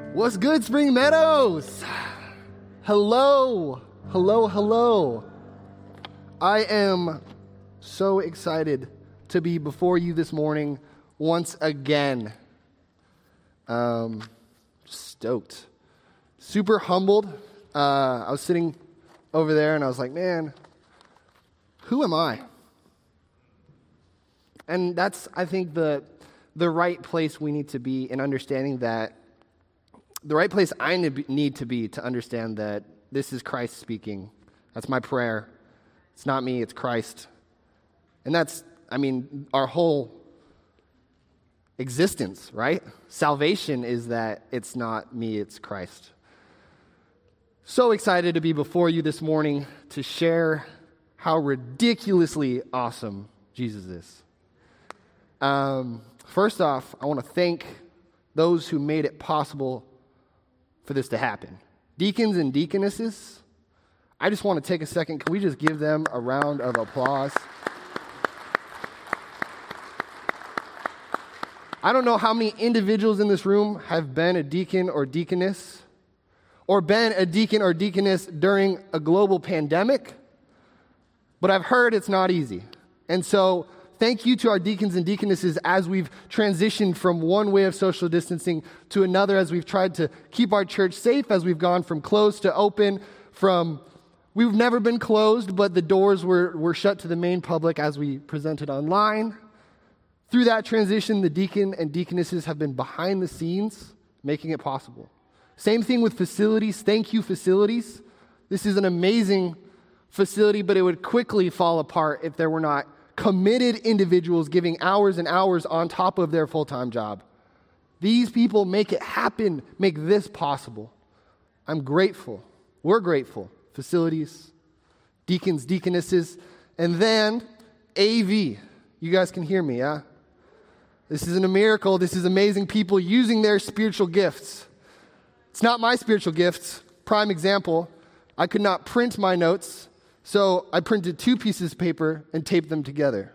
What's good, Spring Meadows? Hello, hello, hello. I am so excited to be before you this morning once again. Stoked. Super humbled. I was sitting over there and I was like, man, who am I? And that's, I think, the right place we need to be in understanding that, the right place I need to be to understand that this is Christ speaking. That's my prayer. It's not me, it's Christ. And that's, our whole existence, right? Salvation is that it's not me, it's Christ. So excited to be before you this morning to share how ridiculously awesome Jesus is. First off, I want to thank those who made it possible for this to happen. Deacons and deaconesses, I just want to take a second. Can we just give them a round of applause? I don't know how many individuals in this room have been a deacon or deaconess, or been a deacon or deaconess during a global pandemic, but I've heard it's not easy. And so thank you to our deacons and deaconesses as we've transitioned from one way of social distancing to another, as we've tried to keep our church safe, as we've gone from closed to open, we've never been closed, but the doors were shut to the main public as we presented online. Through that transition, the deacon and deaconesses have been behind the scenes, making it possible. Same thing with facilities. Thank you, facilities. This is an amazing facility, but it would quickly fall apart if there were not committed individuals giving hours and hours on top of their full-time job. These people make it happen, make this possible. I'm grateful. We're grateful. Facilities, deacons, deaconesses, and then AV. You guys can hear me, yeah? This isn't a miracle. This is amazing people using their spiritual gifts. It's not my spiritual gifts. Prime example, I could not print my notes, so I printed 2 pieces of paper and taped them together.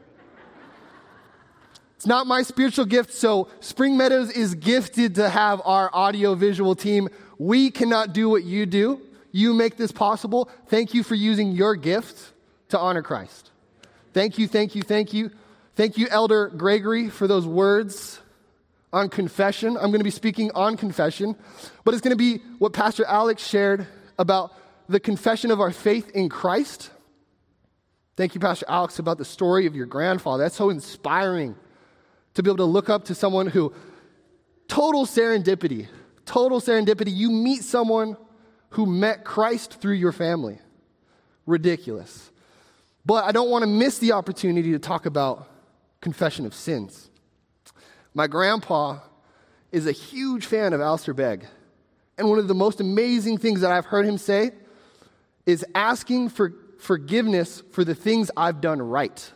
It's not my spiritual gift, so Spring Meadows is gifted to have our audio-visual team. We cannot do what you do. You make this possible. Thank you for using your gift to honor Christ. Thank you, thank you, thank you. Thank you, Elder Gregory, for those words on confession. I'm going to be speaking on confession, but it's going to be what Pastor Alex shared about the confession of our faith in Christ. Thank you, Pastor Alex, about the story of your grandfather. That's so inspiring to be able to look up to someone who, total serendipity. You meet someone who met Christ through your family. Ridiculous. But I don't want to miss the opportunity to talk about confession of sins. My grandpa is a huge fan of Alistair Begg. And one of the most amazing things that I've heard him say is asking for forgiveness for the things I've done right.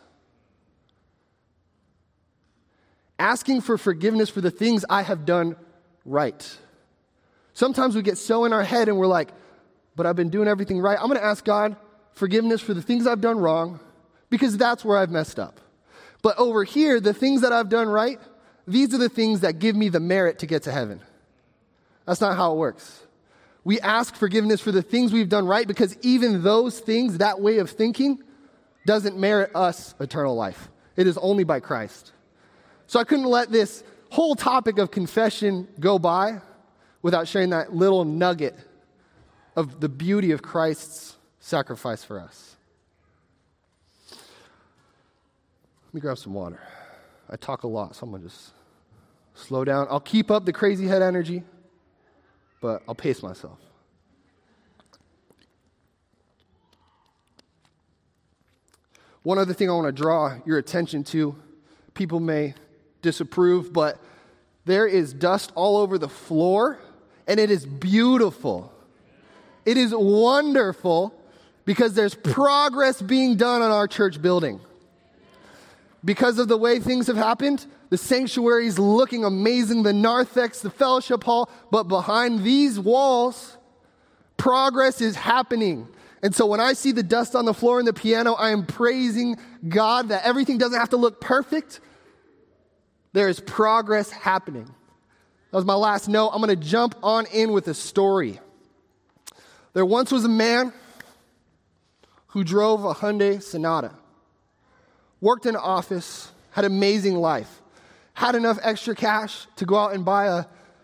Asking for forgiveness for the things I have done right. Sometimes we get so in our head and we're like, but I've been doing everything right. I'm going to ask God forgiveness for the things I've done wrong because that's where I've messed up. But over here, the things that I've done right, these are the things that give me the merit to get to heaven. That's not how it works. We ask forgiveness for the things we've done right because even those things, that way of thinking, doesn't merit us eternal life. It is only by Christ. So I couldn't let this whole topic of confession go by without sharing that little nugget of the beauty of Christ's sacrifice for us. Let me grab some water. I talk a lot, so I'm going to just slow down. I'll keep up the crazy head energy, but I'll pace myself. One other thing I want to draw your attention to, people may disapprove, but there is dust all over the floor, and it is beautiful. It is wonderful because there's progress being done on our church building. Because of the way things have happened, the sanctuary is looking amazing, the narthex, the fellowship hall, but behind these walls, progress is happening. And so when I see the dust on the floor and the piano, I am praising God that everything doesn't have to look perfect. There is progress happening. That was my last note. I'm going to jump on in with a story. There once was a man who drove a Hyundai Sonata, worked in an office, had an amazing life, had enough extra cash to go out and buy a,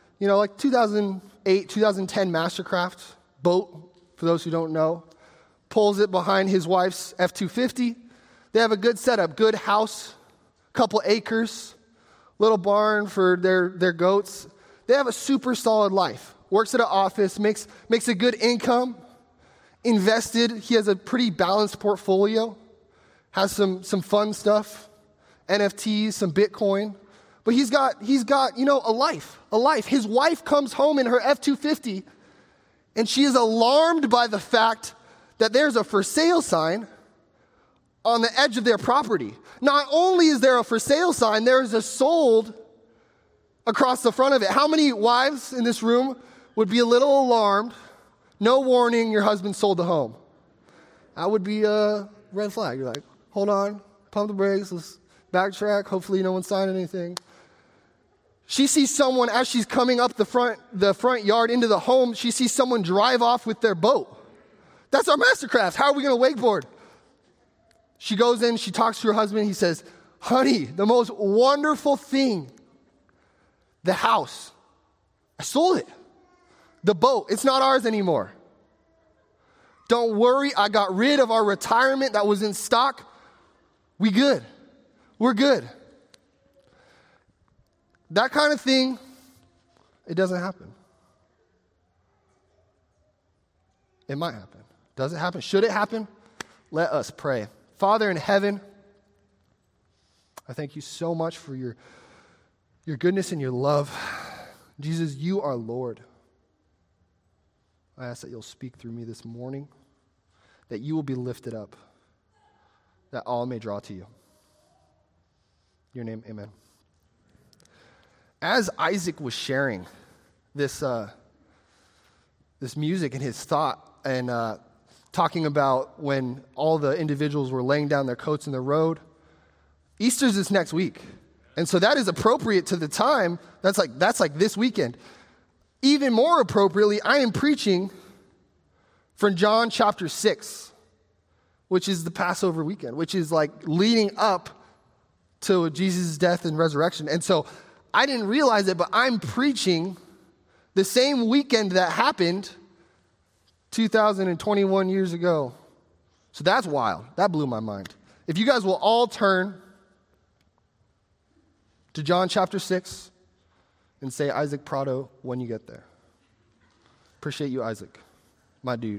2008, 2010 Mastercraft boat, for those who don't know, pulls it behind his wife's F-250. They have a good setup, good house, couple acres, little barn for their goats. They have a super solid life. Works at an office, makes a good income, invested. He has a pretty balanced portfolio, has some fun stuff, NFTs, some Bitcoin. But he's got a life. His wife comes home in her F-250, and she is alarmed by the fact that there's a for sale sign on the edge of their property. Not only is there a for sale sign, there is a sold across the front of it. How many wives in this room would be a little alarmed? No warning, your husband sold the home. That would be a red flag. You're like, hold on, pump the brakes, let's backtrack. Hopefully no one signed anything. She sees someone, as she's coming up the front yard into the home, she sees someone drive off with their boat. That's our Mastercraft. How are we going to wakeboard? She goes in, she talks to her husband. He says, honey, the most wonderful thing, the house, I sold it. The boat, it's not ours anymore. Don't worry, I got rid of our retirement that was in stock. We good. We're good. That kind of thing, it doesn't happen. It might happen. Does it happen? Should it happen? Let us pray. Father in heaven, I thank you so much for your goodness and your love. Jesus, you are Lord. I ask that you'll speak through me this morning, that you will be lifted up, that all may draw to you. In your name, amen. As Isaac was sharing this music and his thought and talking about when all the individuals were laying down their coats in the road, Easter's this next week. And so that is appropriate to the time. That's like this weekend. Even more appropriately, I am preaching from John chapter 6, which is the Passover weekend, which is like leading up to Jesus' death and resurrection. And so I didn't realize it, but I'm preaching the same weekend that happened 2021 years ago. So that's wild. That blew my mind. If you guys will all turn to John chapter 6 and say Isaac Prado when you get there. Appreciate you, Isaac, my dude.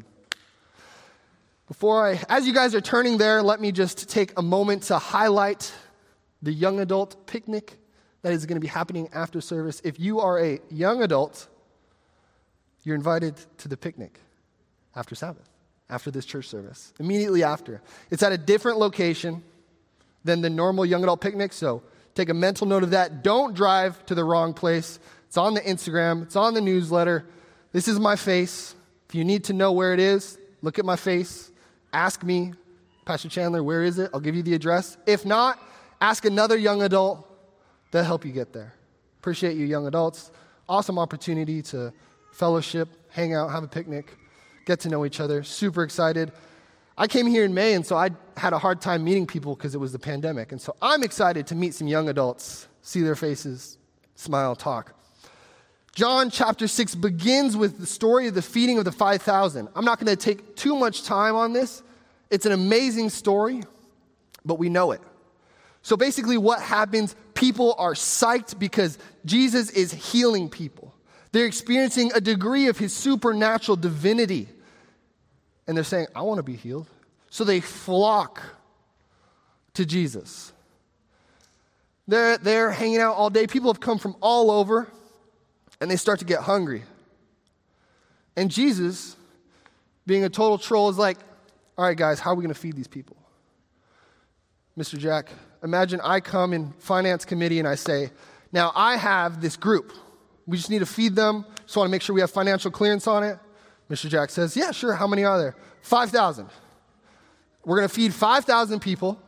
As you guys are turning there, let me just take a moment to highlight the young adult picnic that is going to be happening after service. If you are a young adult, you're invited to the picnic after Sabbath, after this church service, immediately after. It's at a different location than the normal young adult picnic, so take a mental note of that. Don't drive to the wrong place. It's on the Instagram. It's on the newsletter. This is my face. If you need to know where it is, look at my face. Ask me, Pastor Chandler, where is it? I'll give you the address. If not, ask another young adult. They'll help you get there. Appreciate you, young adults. Awesome opportunity to fellowship, hang out, have a picnic, get to know each other. Super excited. I came here in May, and so I had a hard time meeting people because it was the pandemic. And so I'm excited to meet some young adults, see their faces, smile, talk. John chapter 6 begins with the story of the feeding of the 5,000. I'm not going to take too much time on this. It's an amazing story, but we know it. So basically what happens, people are psyched because Jesus is healing people. They're experiencing a degree of his supernatural divinity. And they're saying, I want to be healed. So they flock to Jesus. They're hanging out all day. People have come from all over, and they start to get hungry. And Jesus, being a total troll, is like, all right, guys, how are we going to feed these people? Mr. Jack, imagine I come in finance committee and I say, now I have this group. We just need to feed them. Just want to make sure we have financial clearance on it. Mr. Jack says, yeah, sure. How many are there? 5,000. We're going to feed 5,000 people,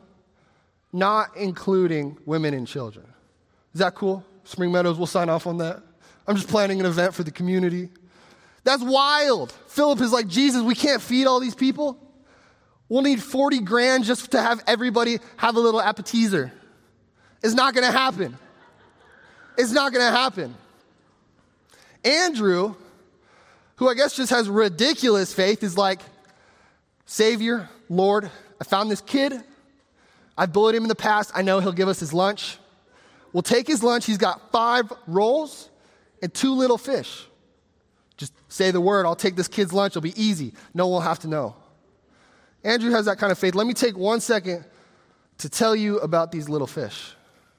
not including women and children. Is that cool? Spring Meadows will sign off on that. I'm just planning an event for the community. That's wild. Philip is like, Jesus, we can't feed all these people. We'll need 40 grand just to have everybody have a little appetizer. It's not going to happen. It's not going to happen. Andrew, who I guess just has ridiculous faith, is like, Savior, Lord, I found this kid. I've bullied him in the past. I know he'll give us his lunch. We'll take his lunch. He's got 5 rolls and 2 little fish. Just say the word. I'll take this kid's lunch. It'll be easy. No one will have to know. Andrew has that kind of faith. Let me take 1 second to tell you about these little fish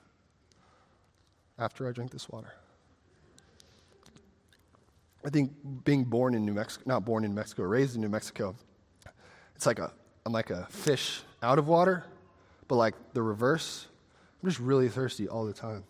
after I drink this water. I think being born in New Mexico, not born in Mexico, raised in New Mexico, it's like I'm like a fish out of water, but like the reverse. I'm just really thirsty all the time.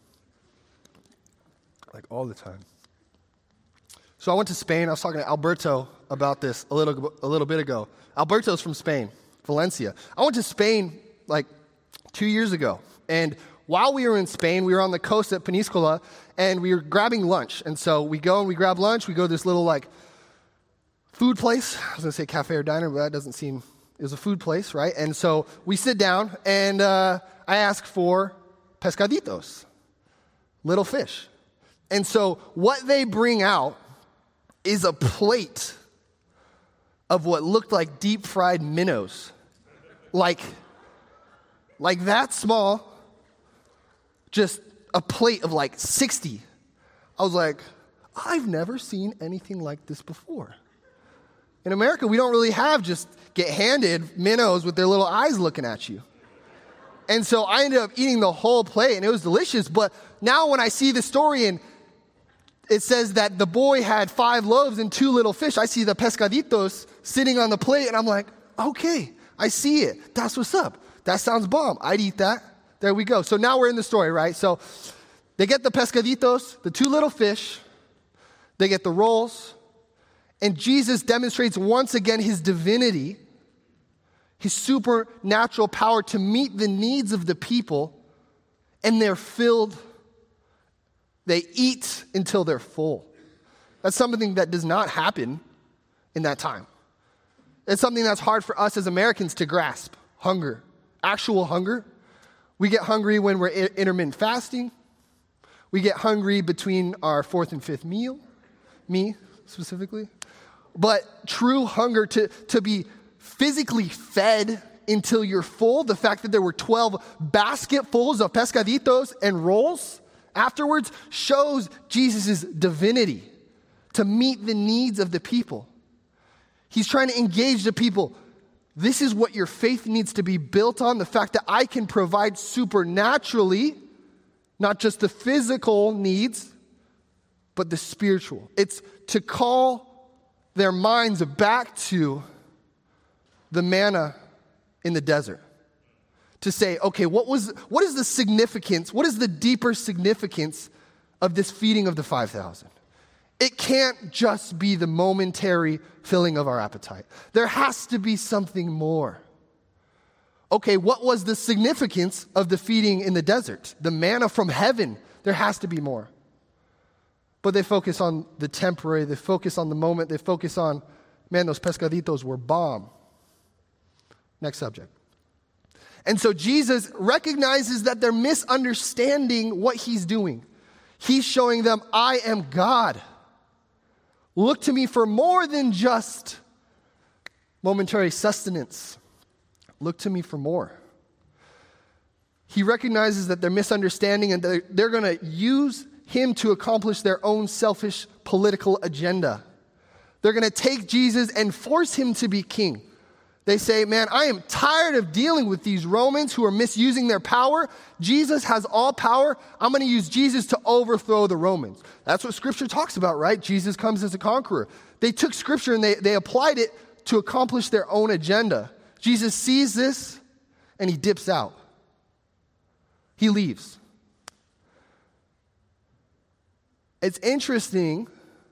Like all the time. So I went to Spain. I was talking to Alberto about this a little bit ago. Alberto's from Spain, Valencia. I went to Spain like 2 years ago. And while we were in Spain, we were on the coast at Peníscola, and we were grabbing lunch. And so we go and we grab lunch. We go to this little like food place. I was going to say cafe or diner, but that doesn't seem, it was a food place, right? And so we sit down, and I ask for pescaditos, little fish. And so what they bring out is a plate of what looked like deep fried minnows. Like that small, just a plate of like 60. I was like, I've never seen anything like this before. In America, we don't really have just get handed minnows with their little eyes looking at you. And so I ended up eating the whole plate, and it was delicious. But now when I see the story and it says that the boy had 5 loaves and 2 little fish, I see the pescaditos sitting on the plate, and I'm like, okay, I see it. That's what's up. That sounds bomb. I'd eat that. There we go. So now we're in the story, right? So they get the pescaditos, the 2 little fish, they get the rolls, and Jesus demonstrates once again his divinity, his supernatural power to meet the needs of the people, and they're filled. They eat until they're full. That's something that does not happen in that time. It's something that's hard for us as Americans to grasp. Hunger, actual hunger. We get hungry when we're intermittent fasting. We get hungry between our 4th and 5th meal, me specifically. But true hunger to be physically fed until you're full, the fact that there were 12 basketfuls of pescaditos and rolls afterwards shows Jesus' divinity to meet the needs of the people. He's trying to engage the people. This is what your faith needs to be built on, the fact that I can provide supernaturally, not just the physical needs, but the spiritual. It's to call their minds back to the manna in the desert. To say, okay, what is the significance, what is the deeper significance of this feeding of the 5,000? It can't just be the momentary filling of our appetite. There has to be something more. Okay, what was the significance of the feeding in the desert? The manna from heaven. There has to be more. But they focus on the temporary. They focus on the moment. They focus on, man, those pescaditos were bomb. Next subject. And so Jesus recognizes that they're misunderstanding what he's doing. He's showing them, I am God. Look to me for more than just momentary sustenance. Look to me for more. He recognizes that they're misunderstanding and they're going to use him to accomplish their own selfish political agenda. They're going to take Jesus and force him to be king. They say, man, I am tired of dealing with these Romans who are misusing their power. Jesus has all power. I'm going to use Jesus to overthrow the Romans. That's what Scripture talks about, right? Jesus comes as a conqueror. They took Scripture and they applied it to accomplish their own agenda. Jesus sees this and he dips out. He leaves. It's interesting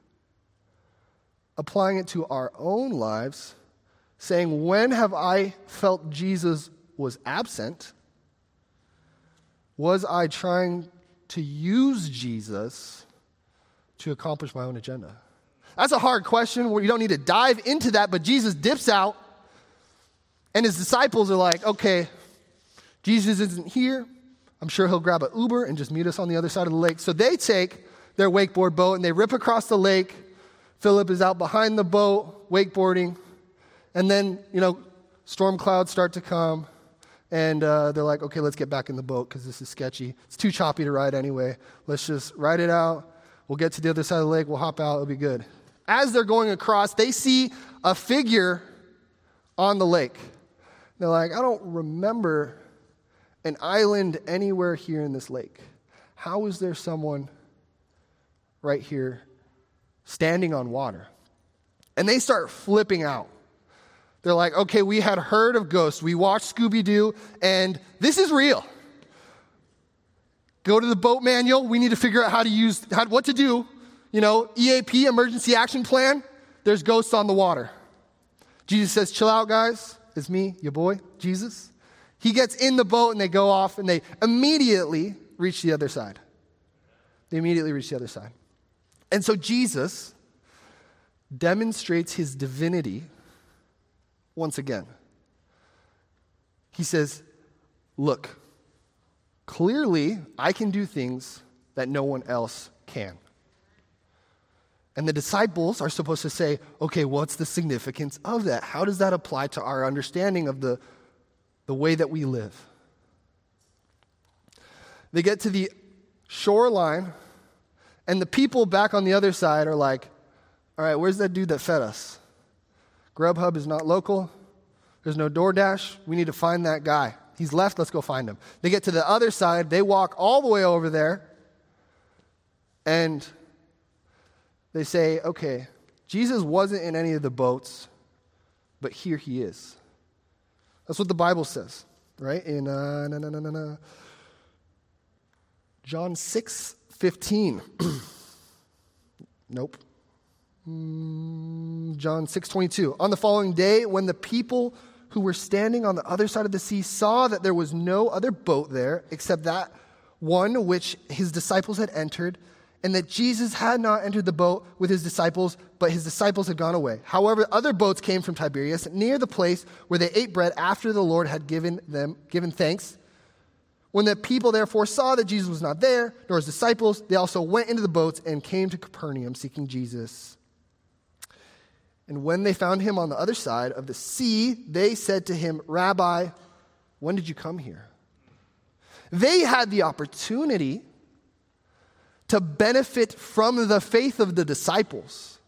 applying it to our own lives, saying, when have I felt Jesus was absent? Was I trying to use Jesus to accomplish my own agenda? That's a hard question where you don't need to dive into that, but Jesus dips out, and his disciples are like, okay, Jesus isn't here. I'm sure he'll grab an Uber and just meet us on the other side of the lake. So they take their wakeboard boat, and they rip across the lake. Philip is out behind the boat, wakeboarding, and then, storm clouds start to come, and they're like, okay, let's get back in the boat because this is sketchy. It's too choppy to ride anyway. Let's just ride it out. We'll get to the other side of the lake. We'll hop out. It'll be good. As they're going across, they see a figure on the lake. They're like, I don't remember an island anywhere here in this lake. How is there someone right here standing on water? And they start flipping out. They're like, okay, we had heard of ghosts. We watched Scooby-Doo, and this is real. Go to the boat manual. We need to figure out what to do. EAP, emergency action plan. There's ghosts on the water. Jesus says, chill out, guys. It's me, your boy, Jesus. He gets in the boat, and they go off, and they immediately reach the other side. And so Jesus demonstrates his divinity once again. He says, look, clearly I can do things that no one else can. And the disciples are supposed to say, okay, what's the significance of that? How does that apply to our understanding of the way that we live? They get to the shoreline, and the people back on the other side are like, all right, where's that dude that fed us? Grubhub is not local. There's no DoorDash. We need to find that guy. He's left. Let's go find him. They get to the other side. They walk all the way over there, and they say, okay, Jesus wasn't in any of the boats, but here he is. That's what the Bible says, right? In John 6:15. Nope. John 6:22. On the following day, when the people who were standing on the other side of the sea saw that there was no other boat there except that one which his disciples had entered, and that Jesus had not entered the boat with his disciples, but his disciples had gone away. However, other boats came from Tiberias near the place where they ate bread after the Lord had given thanks. When the people therefore saw that Jesus was not there, nor his disciples, they also went into the boats and came to Capernaum seeking Jesus. And when they found him on the other side of the sea, they said to him, Rabbi, when did you come here? They had the opportunity to benefit from the faith of the disciples.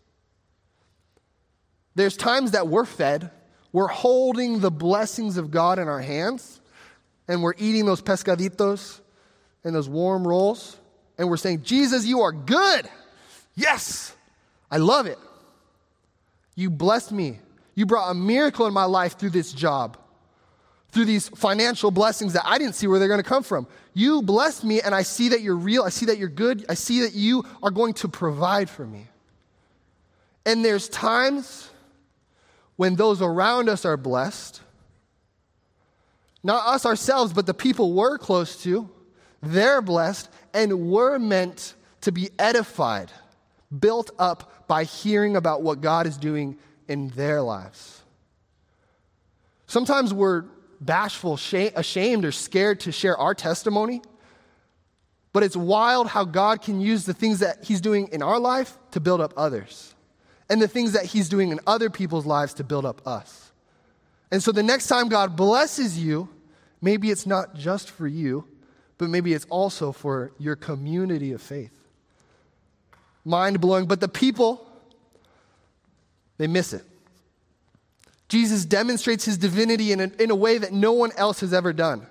There's times that we're fed, we're holding the blessings of God in our hands, and we're eating those pescaditos and those warm rolls, and we're saying, Jesus, you are good. Yes, I love it. You blessed me. You brought a miracle in my life through this job, through these financial blessings that I didn't see where they're going to come from. You blessed me, and I see that you're real. I see that you're good. I see that you are going to provide for me. And there's times when those around us are blessed, not us ourselves, but the people we're close to, they're blessed, and we're meant to be edified, built up by hearing about what God is doing in their lives. Sometimes we're bashful, ashamed, or scared to share our testimony, but it's wild how God can use the things that he's doing in our life to build up others, and the things that he's doing in other people's lives to build up us. And so the next time God blesses you, maybe it's not just for you, but maybe it's also for your community of faith. Mind-blowing, but the people, they miss it. Jesus demonstrates his divinity in a way that no one else has ever done.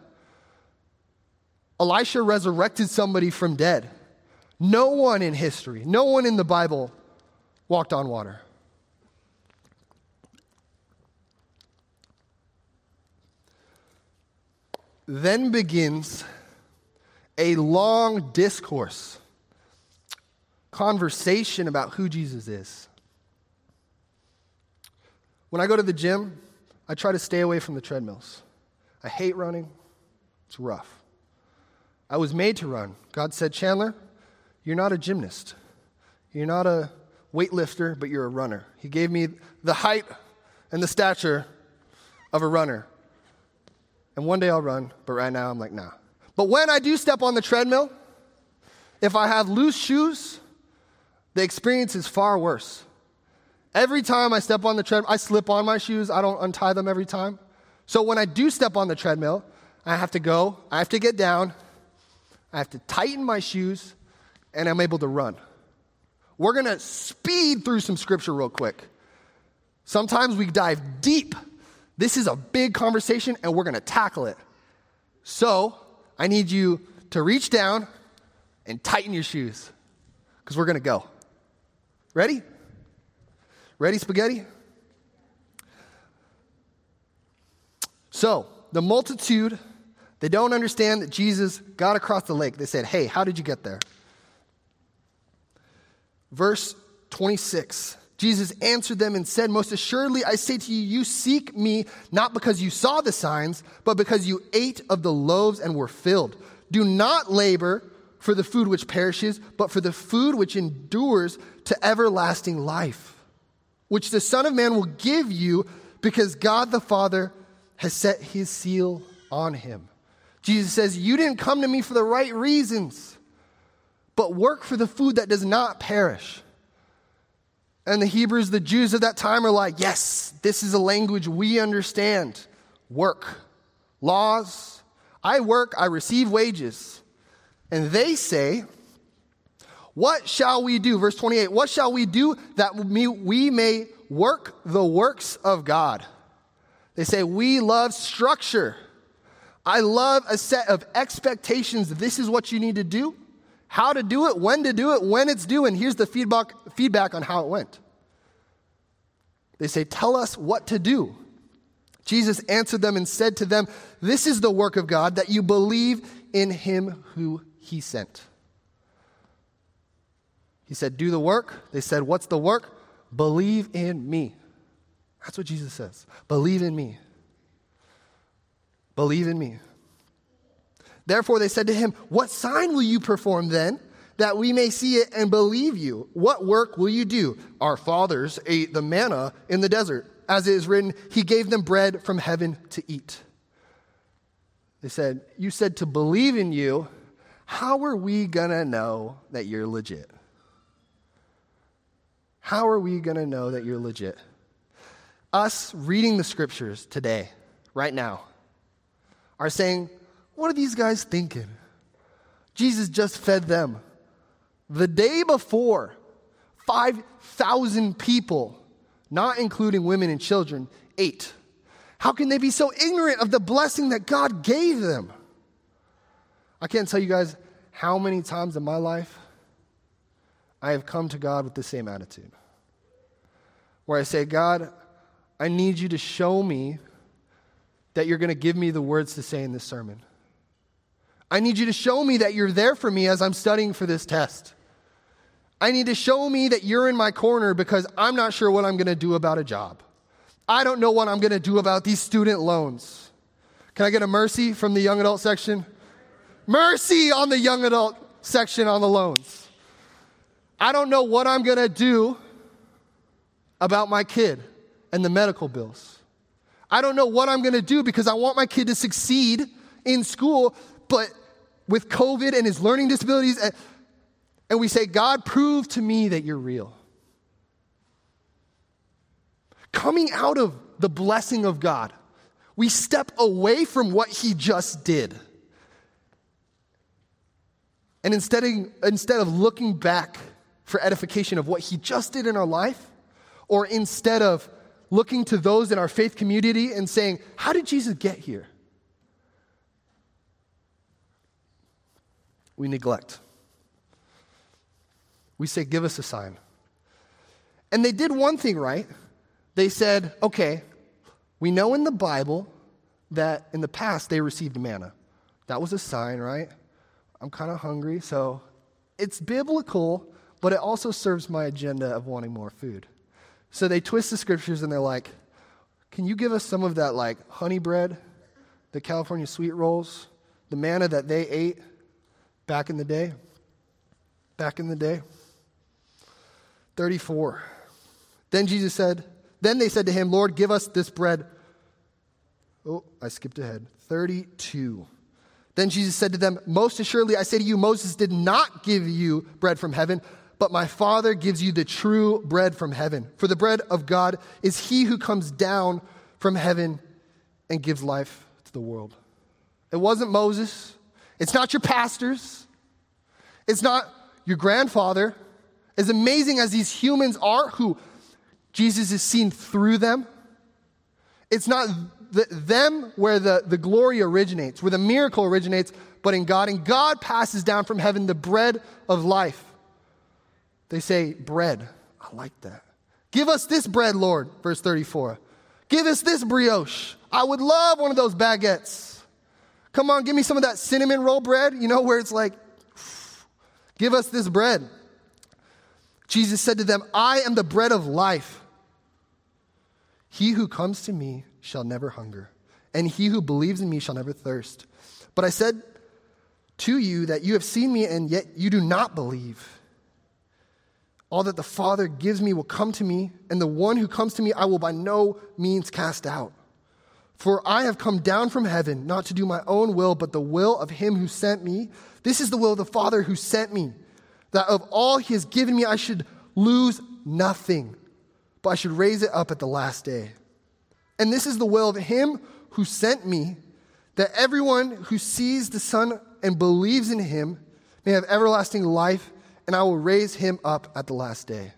Elisha resurrected somebody from dead. No one in history, no one in the Bible walked on water. Then begins a long discourse, conversation about who Jesus is. When I go to the gym, I try to stay away from the treadmills. I hate running. It's rough. I was made to run. God said, Chandler, you're not a gymnast. You're not a weightlifter, but you're a runner. He gave me the height and the stature of a runner. And one day I'll run, but right now I'm like, nah. But when I do step on the treadmill, if I have loose shoes, the experience is far worse. Every time I step on the treadmill, I slip on my shoes. I don't untie them every time. So when I do step on the treadmill, I have to get down, I have to tighten my shoes, and I'm able to run. We're going to speed through some scripture real quick. Sometimes we dive deep. This is a big conversation, and we're going to tackle it. So I need you to reach down and tighten your shoes, because we're going to go. Ready? Ready, spaghetti? So, the multitude, they don't understand that Jesus got across the lake. They said, hey, how did you get there? Verse 26, Jesus answered them and said, most assuredly, I say to you, you seek me not because you saw the signs, but because you ate of the loaves and were filled. Do not labor for the food which perishes, but for the food which endures to everlasting life, which the Son of Man will give you, because God the Father has set his seal on him. Jesus says, you didn't come to me for the right reasons, but work for the food that does not perish. And the Hebrews, the Jews of that time, are like, yes, this is a language we understand. Work. Laws. I work, I receive wages. And they say, what shall we do? Verse 28, what shall we do that we may work the works of God? They say, we love structure. I love a set of expectations. This is what you need to do, how to do it, when it's due. And here's the feedback on how it went. They say, tell us what to do. Jesus answered them and said to them, this is the work of God, that you believe in him who he sent. He said, do the work. They said, what's the work? Believe in me. That's what Jesus says. Believe in me. Believe in me. Therefore they said to him, what sign will you perform then, that we may see it and believe you? What work will you do? Our fathers ate the manna in the desert. As it is written, he gave them bread from heaven to eat. They said, you said to believe in you. How are we going to know that you're legit? How are we going to know that you're legit? Us reading the scriptures today, right now, are saying, what are these guys thinking? Jesus just fed them. The day before, 5,000 people, not including women and children, ate. How can they be so ignorant of the blessing that God gave them? I can't tell you guys how many times in my life I have come to God with the same attitude. Where I say, God, I need you to show me that you're going to give me the words to say in this sermon. I need you to show me that you're there for me as I'm studying for this test. I need to show me that you're in my corner because I'm not sure what I'm going to do about a job. I don't know what I'm going to do about these student loans. Can I get a mercy from the young adult section? Mercy on the young adult section on the loans. I don't know what I'm going to do about my kid and the medical bills. I don't know what I'm going to do because I want my kid to succeed in school, but with COVID and his learning disabilities, and we say, God, prove to me that you're real. Coming out of the blessing of God, we step away from what he just did. And instead of looking back for edification of what he just did in our life, or instead of looking to those in our faith community and saying, how did Jesus get here? We neglect. We say, give us a sign. And they did one thing right. They said, okay, we know in the Bible that in the past they received manna. That was a sign, right? I'm kind of hungry, so it's biblical, but it also serves my agenda of wanting more food. So they twist the scriptures and they're like, can you give us some of that like honey bread, the California sweet rolls, the manna that they ate back in the day? Back in the day. 34. Then they said to him, Lord, give us this bread. Oh, I skipped ahead. 32. Then Jesus said to them, most assuredly, I say to you, Moses did not give you bread from heaven, but my Father gives you the true bread from heaven. For the bread of God is he who comes down from heaven and gives life to the world. It wasn't Moses. It's not your pastors. It's not your grandfather. As amazing as these humans are, who Jesus is seen through them, it's not them where the glory originates, where the miracle originates, but in God. And God passes down from heaven the bread of life. They say, bread. I like that. Give us this bread, Lord, verse 34. Give us this brioche. I would love one of those baguettes. Come on, give me some of that cinnamon roll bread, where it's like, give us this bread. Jesus said to them, I am the bread of life. He who comes to me shall never hunger, and he who believes in me shall never thirst. But I said to you that you have seen me, and yet you do not believe. All that the Father gives me will come to me, and the one who comes to me I will by no means cast out. For I have come down from heaven, not to do my own will, but the will of him who sent me. This is the will of the Father who sent me, that of all he has given me I should lose nothing, but I should raise it up at the last day. And this is the will of him who sent me, that everyone who sees the Son and believes in him may have everlasting life, and I will raise him up at the last day.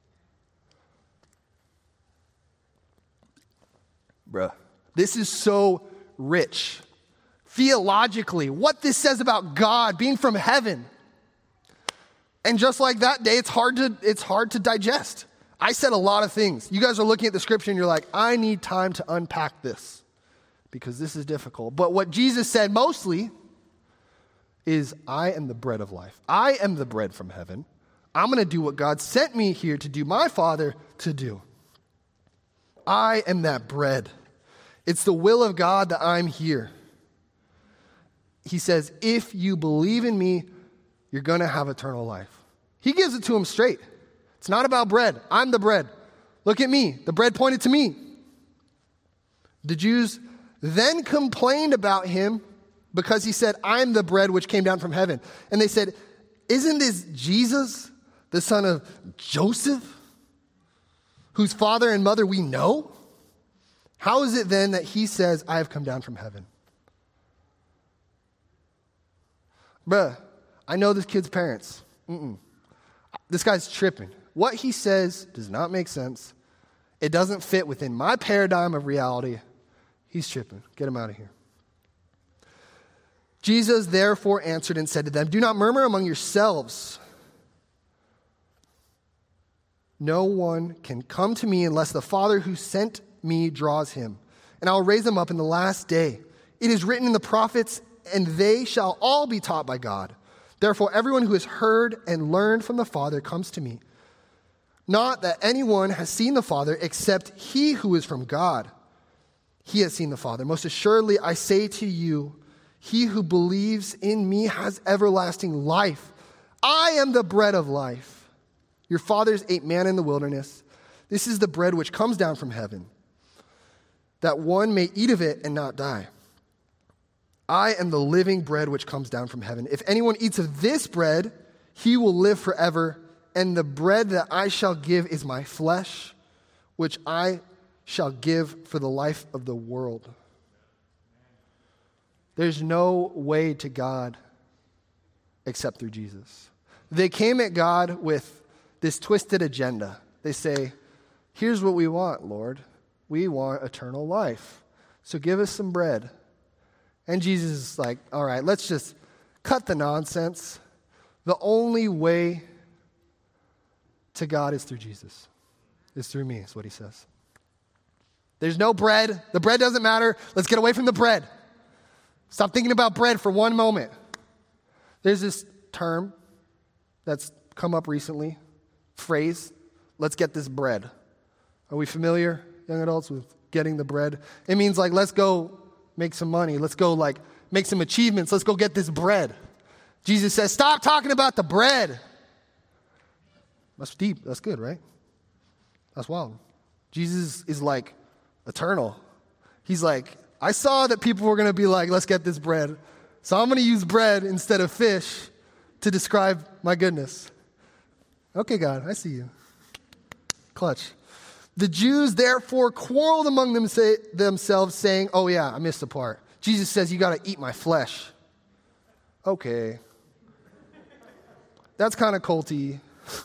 Bruh, this is so rich. Theologically, what this says about God being from heaven. And just like that day, it's hard to digest. I said a lot of things. You guys are looking at the scripture and you're like, I need time to unpack this because this is difficult. But what Jesus said mostly is, I am the bread of life. I am the bread from heaven. I'm going to do what God sent me here to do, my Father to do. I am that bread. It's the will of God that I'm here. He says, if you believe in me, you're going to have eternal life. He gives it to him straight. It's not about bread. I'm the bread. Look at me. The bread pointed to me. The Jews then complained about him because he said, I'm the bread which came down from heaven. And they said, isn't this Jesus, the son of Joseph, whose father and mother we know? How is it then that he says, I have come down from heaven? Bruh, I know this kid's parents. This guy's tripping. What he says does not make sense. It doesn't fit within my paradigm of reality. He's tripping. Get him out of here. Jesus therefore answered and said to them, do not murmur among yourselves. No one can come to me unless the Father who sent me draws him, and I will raise him up in the last day. It is written in the prophets, and they shall all be taught by God. Therefore, everyone who has heard and learned from the Father comes to me. Not that anyone has seen the Father except he who is from God. He has seen the Father. Most assuredly, I say to you, he who believes in me has everlasting life. I am the bread of life. Your fathers ate manna in the wilderness. This is the bread which comes down from heaven, that one may eat of it and not die. I am the living bread which comes down from heaven. If anyone eats of this bread, he will live forever. And the bread that I shall give is my flesh, which I shall give for the life of the world. There's no way to God except through Jesus. They came at God with this twisted agenda. They say, here's what we want, Lord. We want eternal life. So give us some bread. And Jesus is like, all right, let's just cut the nonsense. The only way to God is through Jesus. It's through me, is what he says. There's no bread. The bread doesn't matter. Let's get away from the bread. Stop thinking about bread for one moment. There's this term that's come up recently, phrase, let's get this bread. Are we familiar, young adults, with getting the bread? It means like, let's go make some money. Let's go like make some achievements. Let's go get this bread. Jesus says, stop talking about the bread. That's deep. That's good, right? That's wild. Jesus is like eternal. He's like, I saw that people were going to be like, let's get this bread. So I'm going to use bread instead of fish to describe my goodness. Okay, God, I see you. Clutch. The Jews therefore quarreled among themselves, saying, oh yeah, I missed a part. Jesus says, you got to eat my flesh. Okay. That's kind of culty.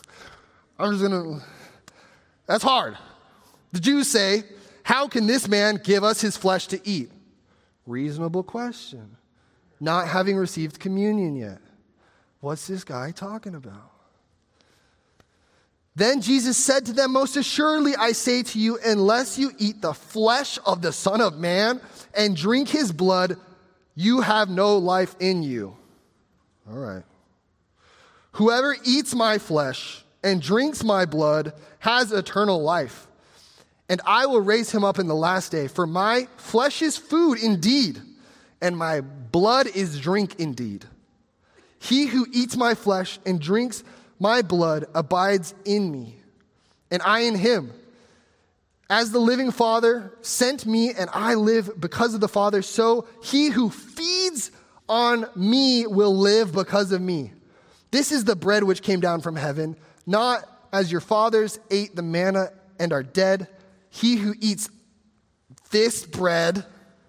That's hard. The Jews say, how can this man give us his flesh to eat? Reasonable question. Not having received communion yet. What's this guy talking about? Then Jesus said to them, most assuredly I say to you, unless you eat the flesh of the Son of Man and drink his blood, you have no life in you. All right. Whoever eats my flesh and drinks my blood has eternal life, and I will raise him up in the last day. For my flesh is food indeed, and my blood is drink indeed. He who eats my flesh and drinks my blood abides in me, and I in him. As the living Father sent me, and I live because of the Father, so he who feeds on me will live because of me. This is the bread which came down from heaven, not as your fathers ate the manna and are dead. He who eats this bread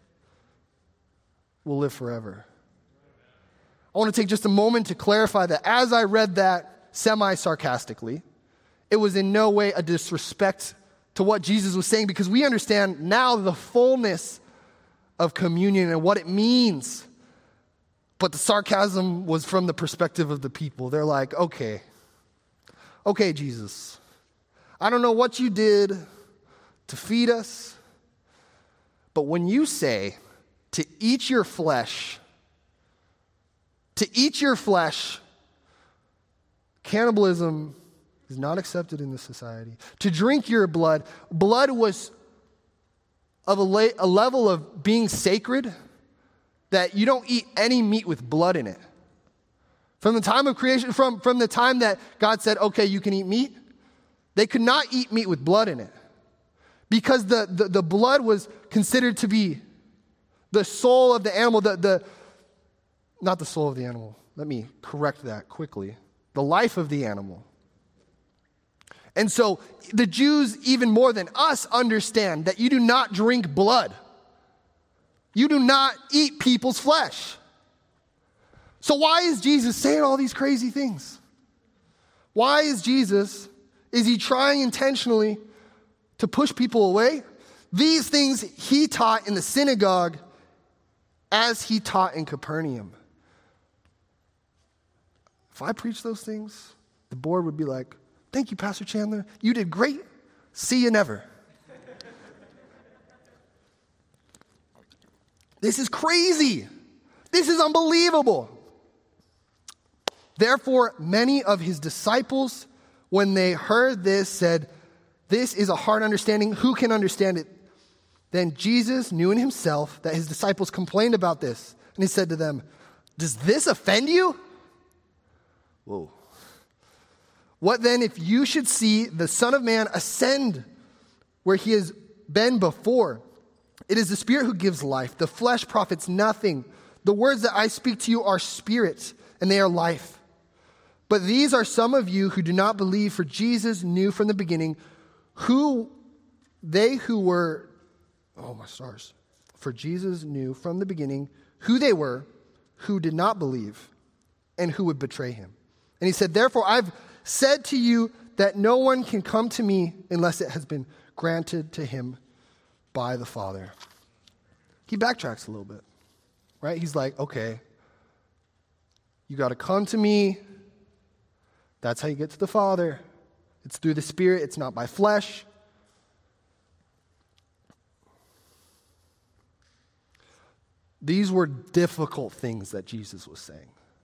will live forever. I want to take just a moment to clarify that as I read that semi-sarcastically, it was in no way a disrespect to what Jesus was saying, because we understand now the fullness of communion and what it means. But the sarcasm was from the perspective of the people. They're like, okay, Jesus, I don't know what you did to feed us, but when you say to eat your flesh, cannibalism is not accepted in this society. To drink your blood was of a level of being sacred that you don't eat any meat with blood in it. From the time of creation, from the time that God said, okay, you can eat meat, they could not eat meat with blood in it. Because the blood was considered to be the soul of the animal, not the soul of the animal. Let me correct that quickly. The life of the animal. And so the Jews, even more than us, understand that you do not drink blood. You do not eat people's flesh. So why is Jesus saying all these crazy things? Why is he trying intentionally to push people away? These things he taught in the synagogue as he taught in Capernaum. If I preach those things, the board would be like, thank you, Pastor Chandler. You did great. See you never. This is crazy. This is unbelievable. Therefore, many of his disciples, when they heard this, said, this is a hard understanding. Who can understand it? Then Jesus knew in himself that his disciples complained about this. And he said to them, does this offend you? Whoa. What then if you should see the Son of Man ascend where he has been before? It is the Spirit who gives life. The flesh profits nothing. The words that I speak to you are spirit, and they are life. But these are some of you who do not believe, for Jesus knew from the beginning for Jesus knew from the beginning who they were who did not believe and who would betray him. And he said, therefore, I've said to you that no one can come to me unless it has been granted to him by the Father. He backtracks a little bit, right? He's like, okay, you got to come to me. That's how you get to the Father. It's through the Spirit. It's not by flesh. These were difficult things that Jesus was saying.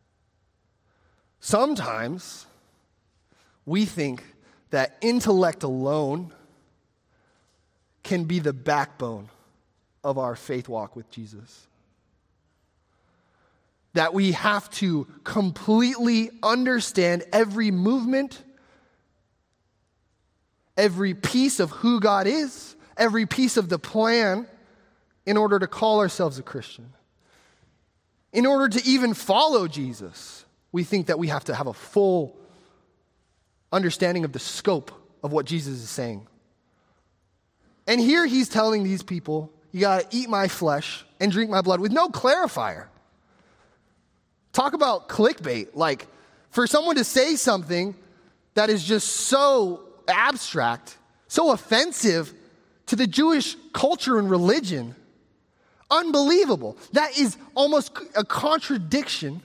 Sometimes we think that intellect alone can be the backbone of our faith walk with Jesus. That we have to completely understand every movement every piece of who God is, every piece of the plan in order to call ourselves a Christian. In order to even follow Jesus, we think that we have to have a full understanding of the scope of what Jesus is saying. And here he's telling these people, you got to eat my flesh and drink my blood with no clarifier. Talk about clickbait. Like, for someone to say something that is just so abstract, so offensive to the Jewish culture and religion, unbelievable. That is almost a contradiction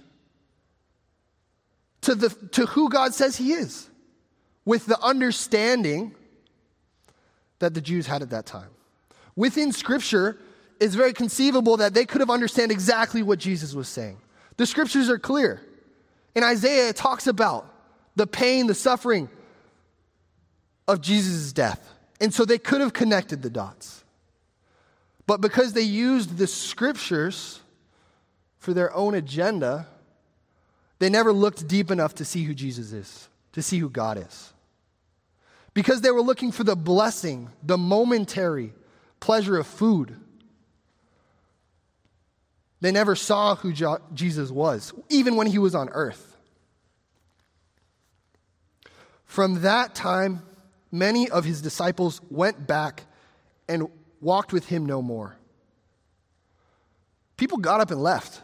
to who God says he is, with the understanding that the Jews had at that time. Within Scripture, it's very conceivable that they could have understood exactly what Jesus was saying. The Scriptures are clear. In Isaiah, it talks about the pain, the suffering of Jesus' death. And so they could have connected the dots. But because they used the Scriptures for their own agenda, they never looked deep enough to see who Jesus is, to see who God is. Because they were looking for the blessing, the momentary pleasure of food. They never saw who Jesus was, even when he was on earth. From that time, many of his disciples went back and walked with him no more. People got up and left.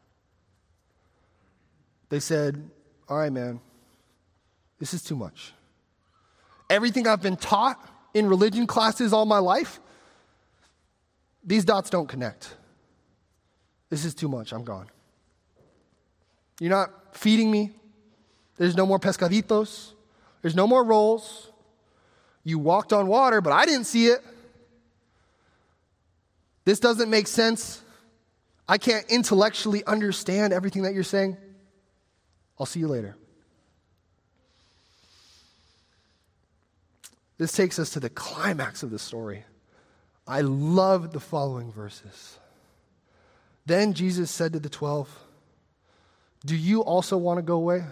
They said, all right, man, this is too much. Everything I've been taught in religion classes all my life, these dots don't connect. This is too much. I'm gone. You're not feeding me. There's no more pescaditos. There's no more rolls. You walked on water, but I didn't see it. This doesn't make sense. I can't intellectually understand everything that you're saying. I'll see you later. This takes us to the climax of the story. I love the following verses. Then Jesus said to the 12, do you also want to go away?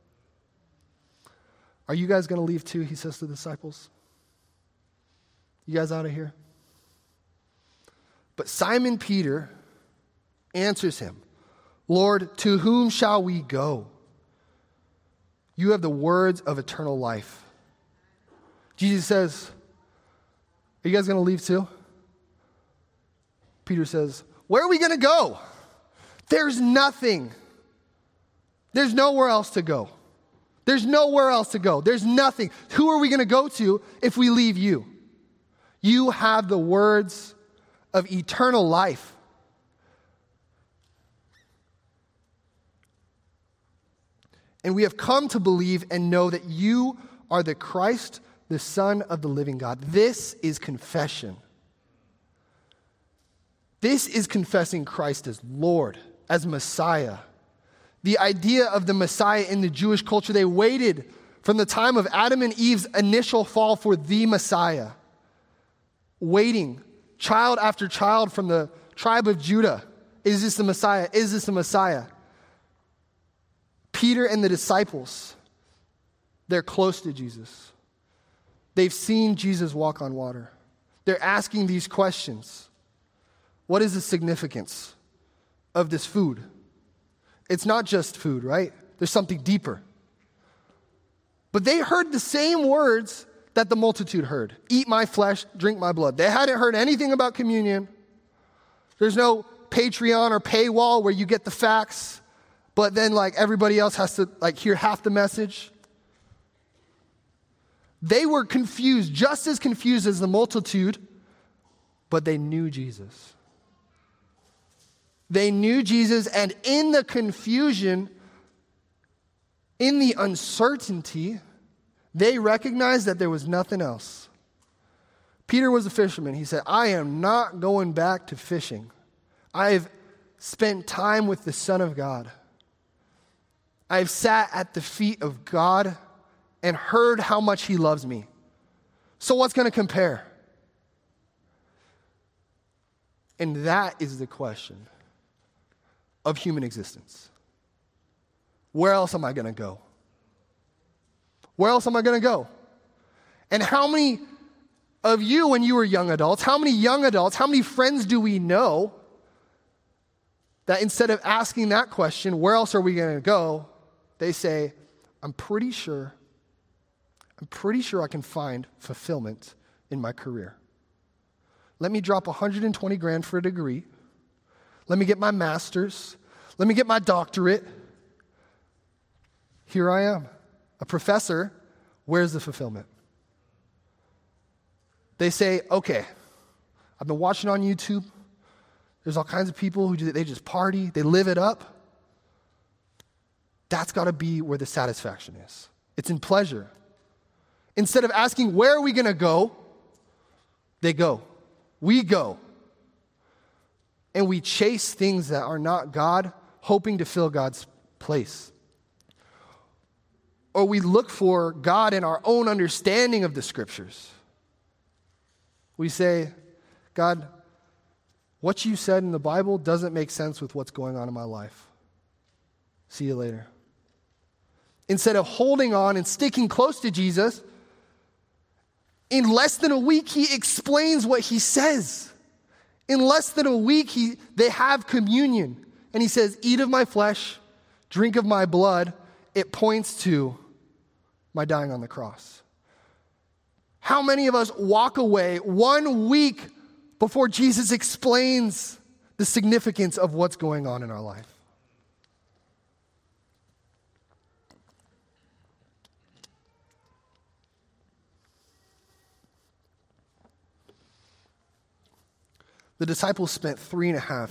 Are you guys going to leave too? He says to the disciples. You guys out of here? But Simon Peter answers him, Lord, to whom shall we go? You have the words of eternal life. Jesus says, are you guys going to leave too? Peter says, where are we going to go? There's nothing. There's nowhere else to go. There's nowhere else to go. There's nothing. Who are we going to go to if we leave you? You have the words of eternal life. And we have come to believe and know that you are the Christ, the Son of the living God. This is confession. This is confessing Christ as Lord, as Messiah. The idea of the Messiah in the Jewish culture, they waited from the time of Adam and Eve's initial fall for the Messiah. Waiting, child after child from the tribe of Judah. Is this the Messiah? Is this the Messiah? Peter and the disciples, they're close to Jesus. They've seen Jesus walk on water. They're asking these questions. What is the significance of this food? It's not just food, right? There's something deeper. But they heard the same words that the multitude heard. Eat my flesh, drink my blood. They hadn't heard anything about communion. There's no Patreon or paywall where you get the facts, but then like everybody else has to like hear half the message. They were confused, just as confused as the multitude, but they knew Jesus. They knew Jesus, and in the confusion, in the uncertainty, they recognized that there was nothing else. Peter was a fisherman. He said, I am not going back to fishing. I've spent time with the Son of God. I've sat at the feet of God and heard how much he loves me. So what's going to compare? And that is the question of human existence. Where else am I going to go? Where else am I going to go? And how many of you, when you were young adults, how many friends do we know that instead of asking that question, where else are we going to go, they say, I'm pretty sure I can find fulfillment in my career. Let me drop 120 grand for a degree. Let me get my master's. Let me get my doctorate. Here I am, a professor. Where's the fulfillment? They say, okay, I've been watching on YouTube. There's all kinds of people they just party. They live it up. That's got to be where the satisfaction is. It's in pleasure. Instead of asking, where are we going to go? They go. We go. And we chase things that are not God, hoping to fill God's place. Or we look for God in our own understanding of the scriptures. We say, God, what you said in the Bible doesn't make sense with what's going on in my life. See you later. Instead of holding on and sticking close to Jesus, in less than a week, he explains what he says. In less than a week, they have communion. And he says, eat of my flesh, drink of my blood. It points to my dying on the cross. How many of us walk away 1 week before Jesus explains the significance of what's going on in our life? The disciples spent 3.5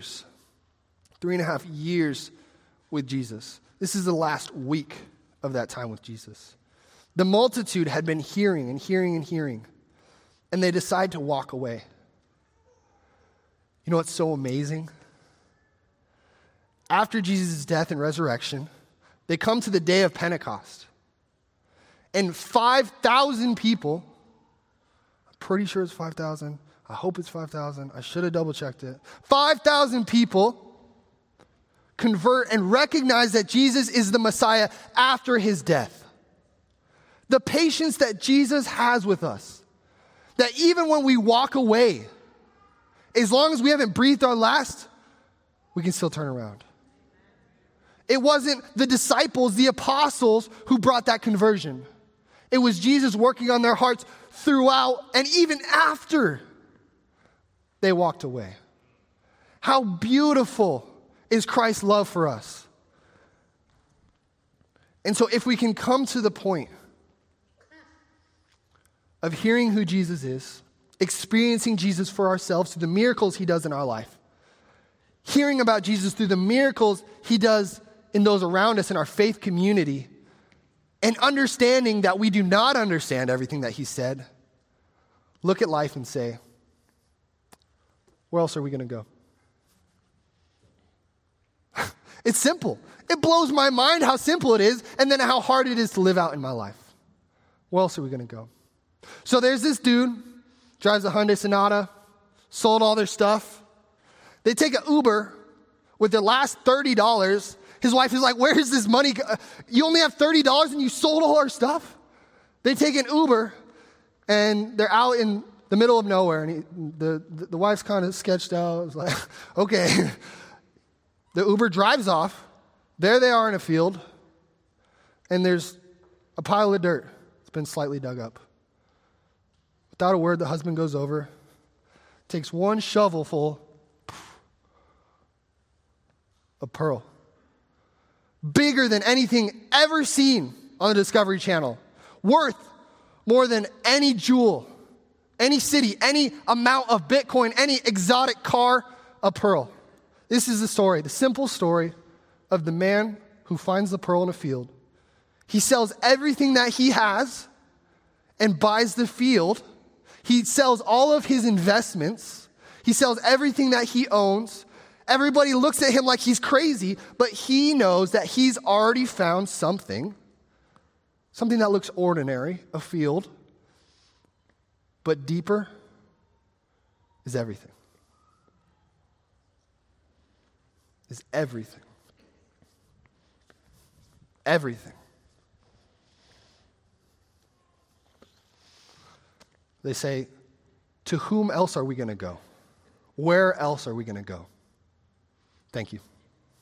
years with Jesus. This is the last week of that time with Jesus. The multitude had been hearing and hearing and hearing, and they decide to walk away. You know what's so amazing? After Jesus' death and resurrection, they come to the day of Pentecost, and 5,000 people, I'm pretty sure it's 5,000, I hope it's 5,000. I should have double-checked it. 5,000 people convert and recognize that Jesus is the Messiah after his death. The patience that Jesus has with us, that even when we walk away, as long as we haven't breathed our last, we can still turn around. It wasn't the disciples, the apostles, who brought that conversion. It was Jesus working on their hearts throughout and even after they walked away. How beautiful is Christ's love for us. And so if we can come to the point of hearing who Jesus is, experiencing Jesus for ourselves through the miracles he does in our life, hearing about Jesus through the miracles he does in those around us in our faith community, and understanding that we do not understand everything that he said, look at life and say, where else are we going to go? It's simple. It blows my mind how simple it is, and then how hard it is to live out in my life. Where else are we going to go? So there's this dude, drives a Hyundai Sonata, sold all their stuff. They take an Uber with their last $30. His wife is like, where is this money? You only have $30 and you sold all our stuff? They take an Uber, and they're out in the middle of nowhere, and the wife's kind of sketched out. It's like, okay. The Uber drives off. There they are in a field, and there's a pile of dirt. It's been slightly dug up. Without a word, the husband goes over, takes one shovelful of pearl, bigger than anything ever seen on the Discovery Channel, worth more than any jewel, any city, any amount of Bitcoin, any exotic car, a pearl. This is the story, the simple story of the man who finds the pearl in a field. He sells everything that he has and buys the field. He sells all of his investments. He sells everything that he owns. Everybody looks at him like he's crazy, but he knows that he's already found something that looks ordinary, a field, but deeper is everything. Is everything. Everything. They say, to whom else are we going to go? Where else are we going to go? Thank you.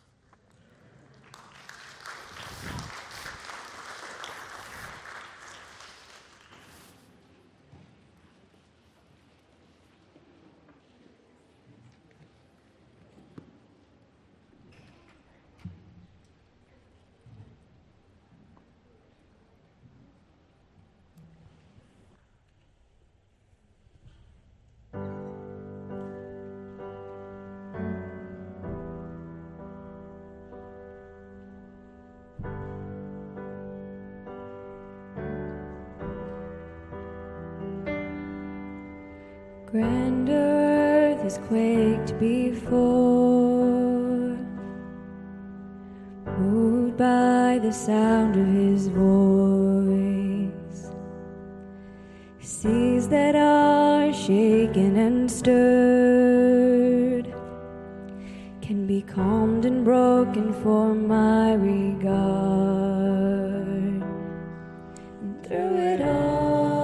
Grander earth has quaked before, moved by the sound of his voice. Seas that are shaken and stirred can be calmed and broken for my regard. And through it all,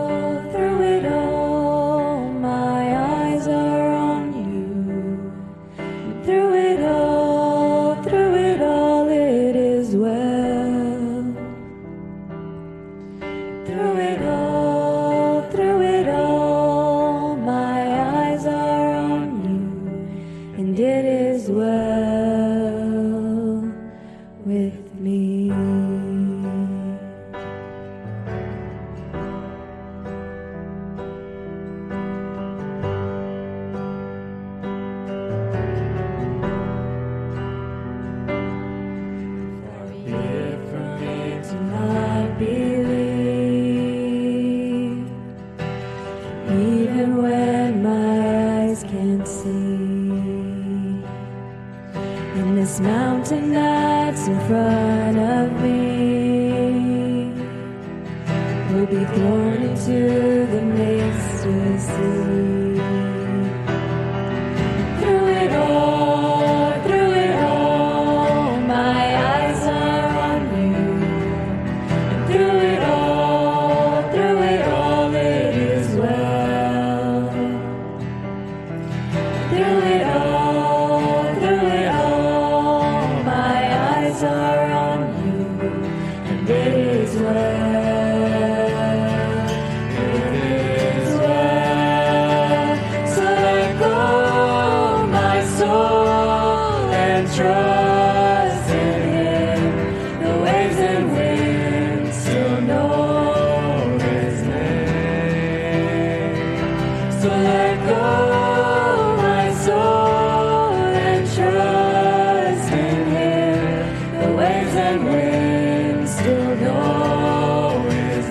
mountain that's in front of me will be thrown into the midst of the sea. Through it all, my eyes are on you. And through it all, it is well. Through it all, are on you, and it is well, it is well. So let go, my soul, and trust in Him. The waves and winds still know His name. So let go, my soul, and trust in Him. The waves and winds still know His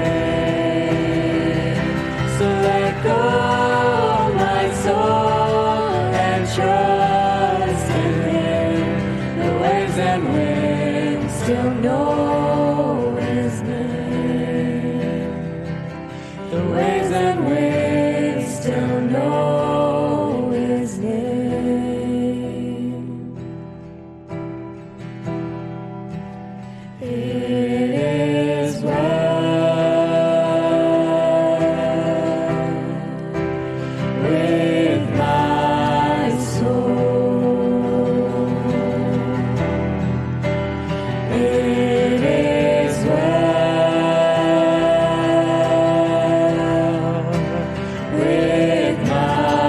name. So let go, my soul, and trust in Him. The waves and winds still know His name. The waves and winds still know His name. It is well with my soul. It is well with my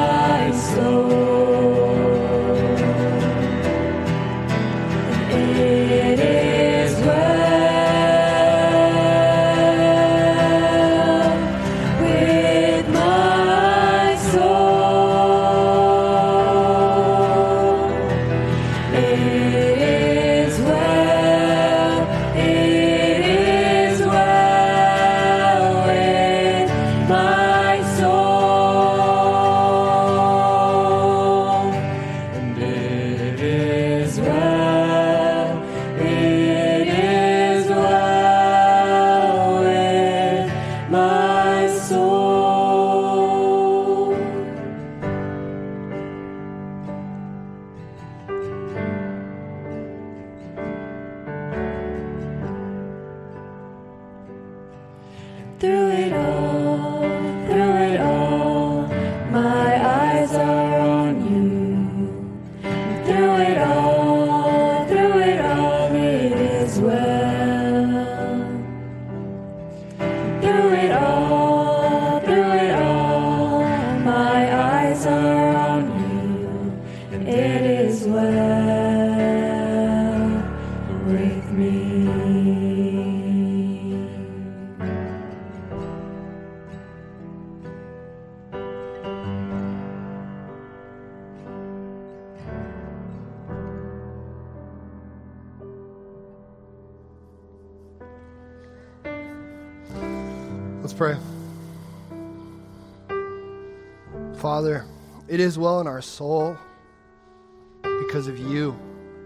Let's pray. Father, it is well in our soul because of you.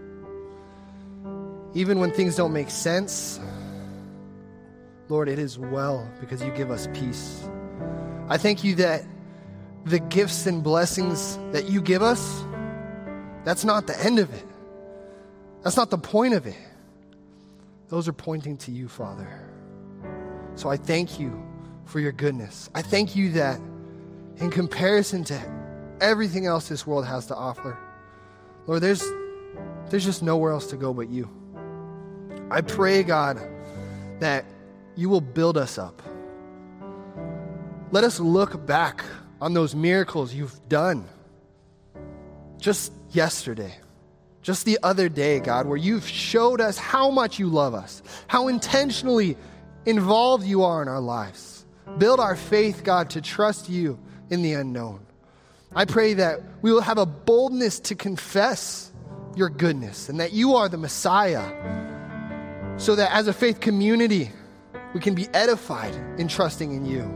Even when things don't make sense, Lord, it is well because you give us peace. I thank you that the gifts and blessings that you give us, that's not the end of it. That's not the point of it. Those are pointing to you, Father. So I thank you for your goodness. I thank you that in comparison to everything else this world has to offer, Lord, there's just nowhere else to go but you. I pray, God, that you will build us up. Let us look back on those miracles you've done just yesterday, just the other day, God, where you've showed us how much you love us, how intentionally involved you are in our lives. Build our faith, God, to trust you in the unknown. I pray that we will have a boldness to confess your goodness and that you are the Messiah, so that as a faith community, we can be edified in trusting in you.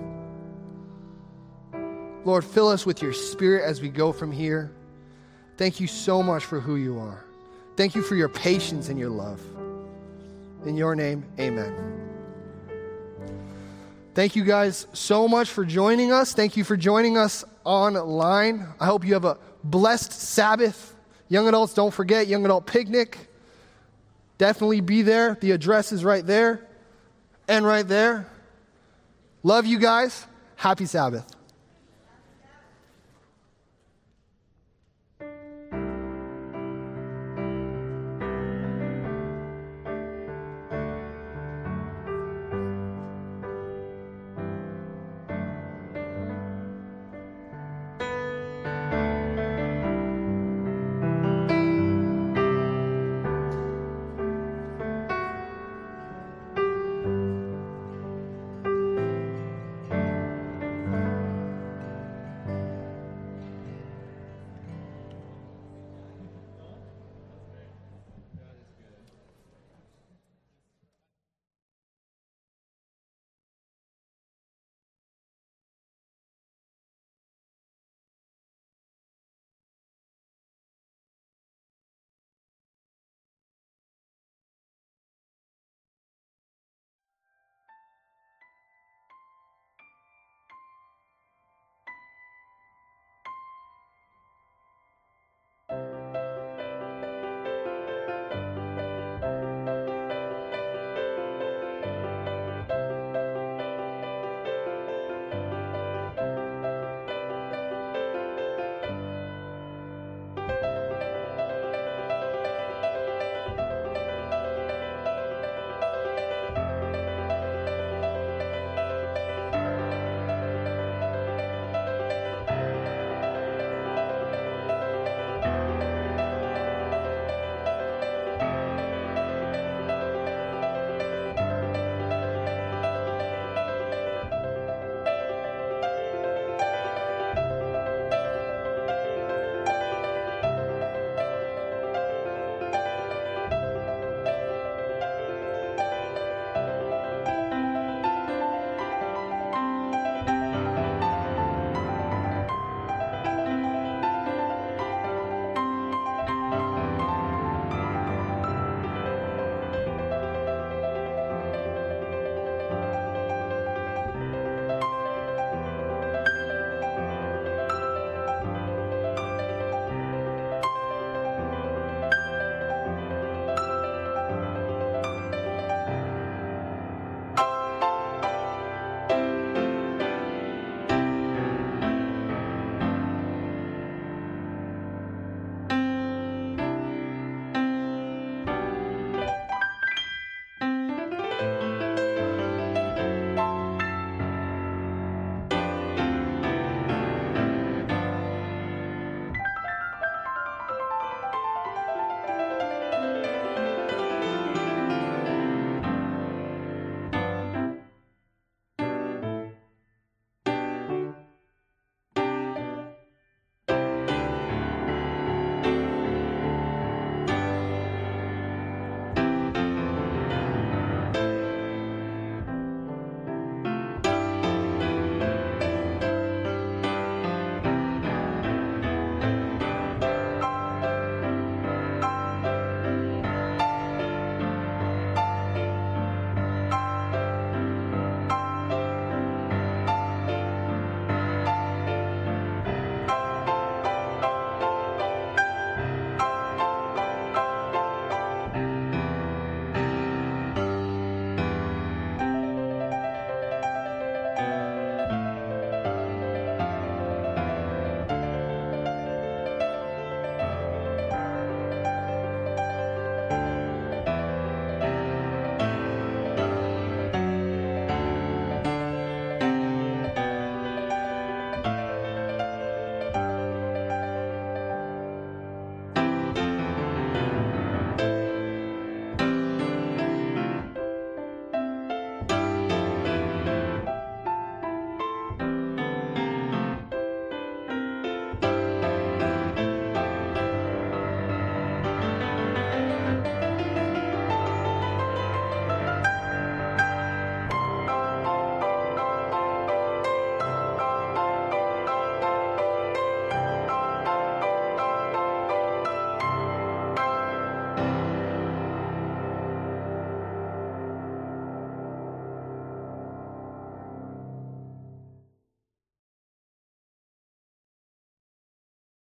Lord, fill us with your Spirit as we go from here. Thank you so much for who you are. Thank you for your patience and your love. In your name, amen. Thank you guys so much for joining us. Thank you for joining us online. I hope you have a blessed Sabbath. Young adults, don't forget, young adult picnic. Definitely be there. The address is right there and right there. Love you guys. Happy Sabbath.